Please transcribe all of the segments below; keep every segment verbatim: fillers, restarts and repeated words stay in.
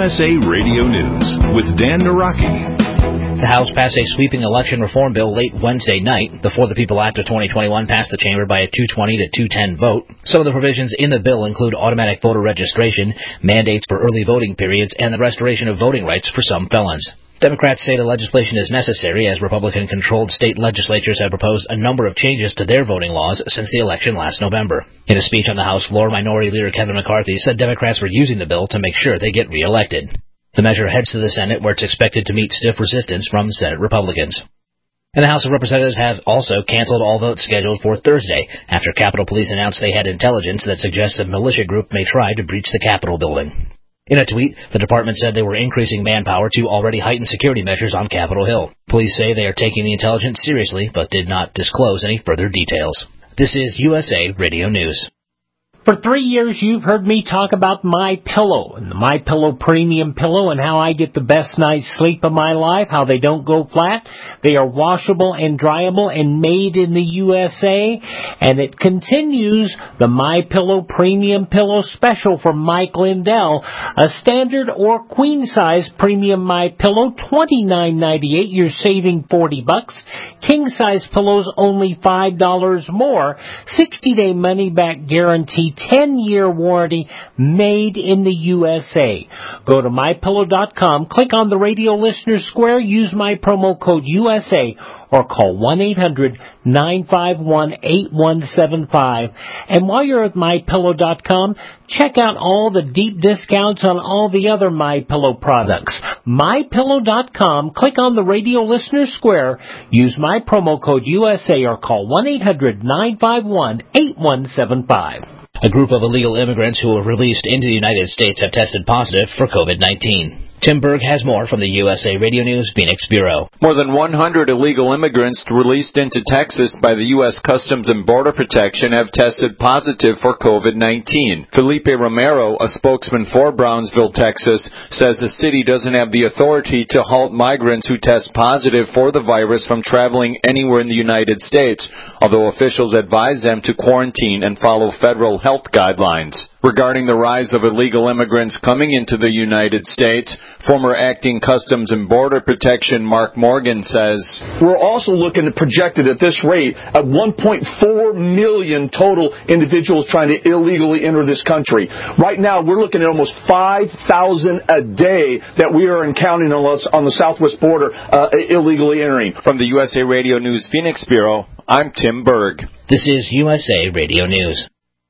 S A Radio News with Dan Naraki. The House passed a sweeping election reform bill late Wednesday night. The For the People Act of twenty twenty-one passed the chamber by a two twenty to two ten vote. Some of the provisions in the bill include automatic voter registration, mandates for early voting periods, and the restoration of voting rights for some felons. Democrats say the legislation is necessary as Republican-controlled state legislatures have proposed a number of changes to their voting laws since the election last November. In a speech on the House floor, Minority Leader Kevin McCarthy said Democrats were using the bill to make sure they get reelected. The measure heads to the Senate, where it's expected to meet stiff resistance from Senate Republicans. And the House of Representatives have also canceled all votes scheduled for Thursday after Capitol Police announced they had intelligence that suggests a militia group may try to breach the Capitol building. In a tweet, the department said they were increasing manpower to already heightened security measures on Capitol Hill. Police say they are taking the intelligence seriously, but did not disclose any further details. This is U S A Radio News. For three years, you've heard me talk about MyPillow and the MyPillow Premium Pillow and how I get the best night's sleep of my life, how they don't go flat. They are washable and dryable and made in the U S A. And it continues the MyPillow Premium Pillow Special from Mike Lindell. A standard or queen-size premium MyPillow, twenty-nine ninety-eight. You're saving forty bucks. King-size pillows, only five dollars more. sixty-day money-back guarantee. ten-year warranty, made in the U S A. Go to my pillow dot com, click on the radio listener square, use my promo code U S A, or call one eight hundred nine five one eight one seven five. And while you're at my pillow dot com, check out all the deep discounts on all the other MyPillow products. my pillow dot com, click on the radio listener square, use my promo code U S A, or call one eight hundred nine five one eight one seven five. A group of illegal immigrants who were released into the United States have tested positive for COVID nineteen. Tim Berg has more from the U S A Radio News Phoenix Bureau. More than one hundred illegal immigrants released into Texas by the U S Customs and Border Protection have tested positive for COVID nineteen. Felipe Romero, a spokesman for Brownsville, Texas, says the city doesn't have the authority to halt migrants who test positive for the virus from traveling anywhere in the United States, although officials advise them to quarantine and follow federal health guidelines. Regarding the rise of illegal immigrants coming into the United States, former acting Customs and Border Protection Mark Morgan says, we're also looking at projected at this rate at one point four million total individuals trying to illegally enter this country. Right now, we're looking at almost five thousand a day that we are encountering on the southwest border uh, illegally entering. From the U S A Radio News Phoenix Bureau, I'm Tim Berg. This is U S A Radio News.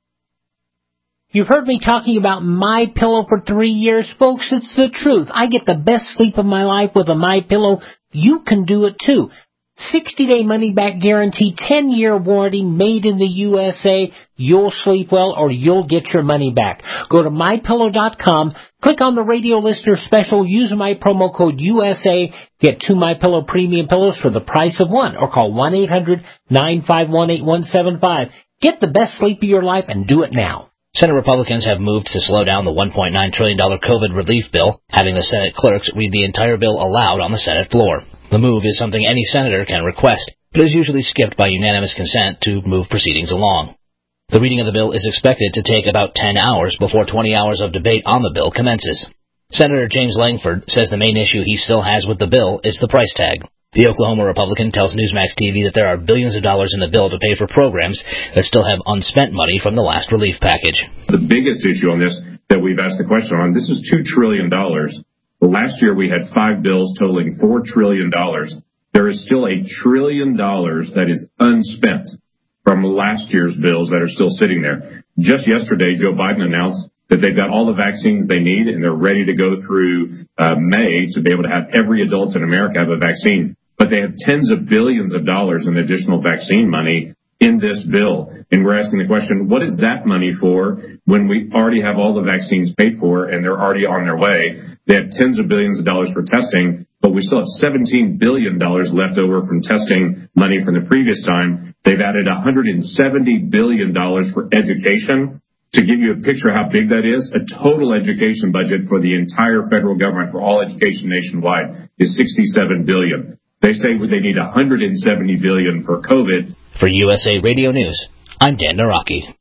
You've heard me talking about MyPillow for three years, folks. It's the truth. I get the best sleep of my life with a MyPillow. You can do it too. sixty-day money-back guarantee, ten-year warranty, made in the U S A. You'll sleep well or you'll get your money back. Go to my pillow dot com, click on the radio listener special, use my promo code U S A, get two MyPillow premium pillows for the price of one, or call one eight hundred nine five one eight one seven five. Get the best sleep of your life and do it now. Senate Republicans have moved to slow down the one point nine trillion dollars COVID relief bill, having the Senate clerks read the entire bill aloud on the Senate floor. The move is something any senator can request, but is usually skipped by unanimous consent to move proceedings along. The reading of the bill is expected to take about ten hours before twenty hours of debate on the bill commences. Senator James Langford says the main issue he still has with the bill is the price tag. The Oklahoma Republican tells Newsmax T V that there are billions of dollars in the bill to pay for programs that still have unspent money from the last relief package. The biggest issue on this that we've asked the question on, this is two trillion dollars. Last year we had five bills totaling four trillion dollars. There is still a trillion dollars that is unspent from last year's bills that are still sitting there. Just yesterday, Joe Biden announced that they've got all the vaccines they need and they're ready to go through uh, May to be able to have every adult in America have a vaccine. But they have tens of billions of dollars in additional vaccine money in this bill. And we're asking the question, what is that money for when we already have all the vaccines paid for and they're already on their way? They have tens of billions of dollars for testing, but we still have seventeen billion dollars left over from testing money from the previous time. They've added one hundred seventy billion dollars for education. To give you a picture of how big that is, a total education budget for the entire federal government for all education nationwide is sixty-seven billion dollars. They say they need one hundred seventy billion dollars for COVID. For U S A Radio News, I'm Dan Naraki.